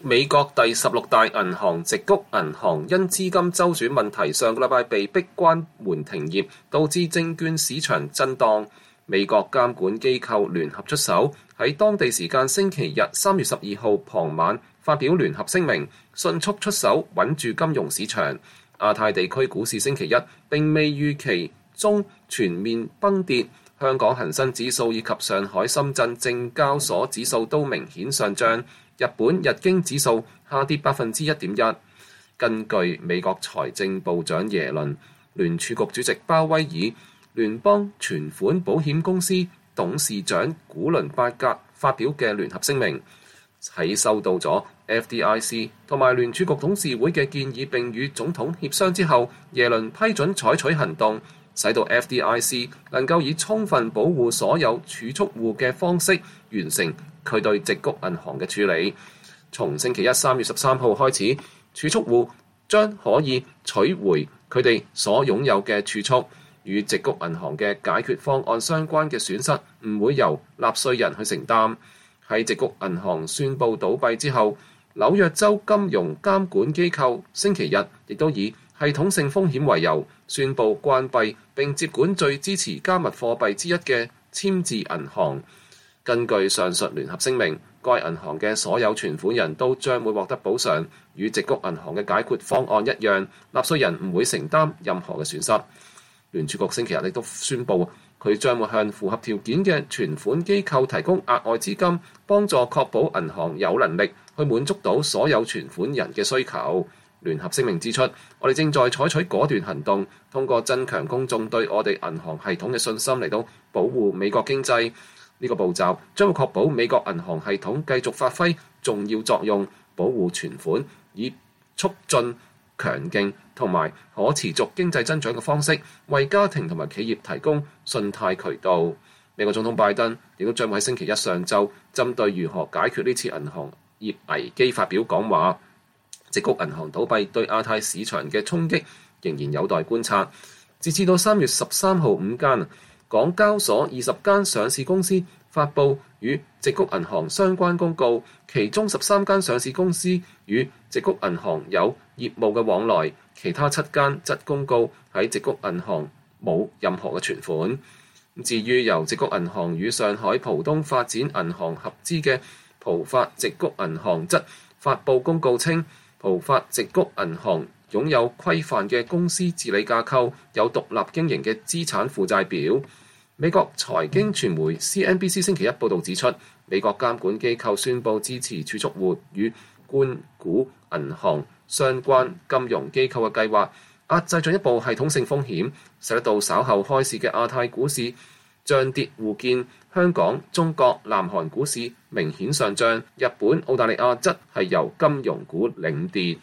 美國第16大銀行矽谷銀行因資金周轉問題，上個禮拜被迫關門停業，導致證券市場震盪。美國監管機構聯合出手，喺當地時間星期日3月12號傍晚發表聯合聲明，迅速出手穩住金融市場。亞太地區股市星期一並未預期中全面崩跌，香港恒生指數以及上海深圳證交所指數都明顯上漲。日本日經指數下跌1.1%。根據美國財政部長耶倫、聯儲局主席鮑威爾、聯邦存款保險公司董事長古倫伯格發表嘅聯合聲明，喺收到咗 FDIC 同埋聯儲局董事會嘅建議並與總統協商之後，耶倫批准採取行動，使到 FDIC 能夠以充分保護所有儲蓄戶嘅方式完成佢對矽谷銀行嘅處理。從星期一3月13號開始，儲蓄戶將可以取回佢哋所擁有嘅儲蓄，與矽谷銀行嘅解決方案相關嘅損失唔會由納稅人去承擔。喺矽谷銀行宣布倒閉之後，紐約州金融監管機構星期日亦都以系統性風險為由，宣布關閉並接管最支持加密貨幣之一嘅簽字銀行。根據上述聯合聲明，該銀行嘅所有存款人都將會獲得補償，與矽谷銀行嘅解決方案一樣，納稅人唔會承擔任何嘅損失。聯儲局星期日亦都宣布，佢將會向符合條件嘅存款機構提供額外資金，幫助確保銀行有能力去滿足到所有存款人嘅需求。聯合聲明指出，我哋正在採取果斷行動，通過增強公眾對我哋銀行系統嘅信心嚟到保護美國經濟。呢個步驟將會確保美國銀行系統繼續發揮重要作用，保護存款，以促進強勁同埋可持續經濟增長嘅方式，為家庭同埋企業提供信貸渠道。美國總統拜登亦都將會喺星期一上晝針對如何解決呢次銀行業危機發表講話。矽谷銀行倒閉對亞太市場嘅衝擊仍然有待觀察。截至到3月13號午間，港交所20間上市公司發布與矽谷銀行相關公告，其中13間上市公司與矽谷銀行有業務嘅往來，其他7間則公告喺矽谷銀行冇任何嘅存款。至於由矽谷銀行與上海浦東發展銀行合資嘅浦發矽谷銀行則發布公告稱，浦發矽谷銀行擁有規範嘅公司治理架構，有獨立經營嘅資產負債表。美國財經傳媒 CNBC 星期一報導指出，美國監管機構宣布支持儲蓄戶與官股銀行相關金融機構嘅計劃，壓制進一步系統性風險，使得到稍後開市嘅亞太股市漲跌互見。香港、中國、南韓股市明顯上漲，日本、澳大利亞則係由金融股領跌。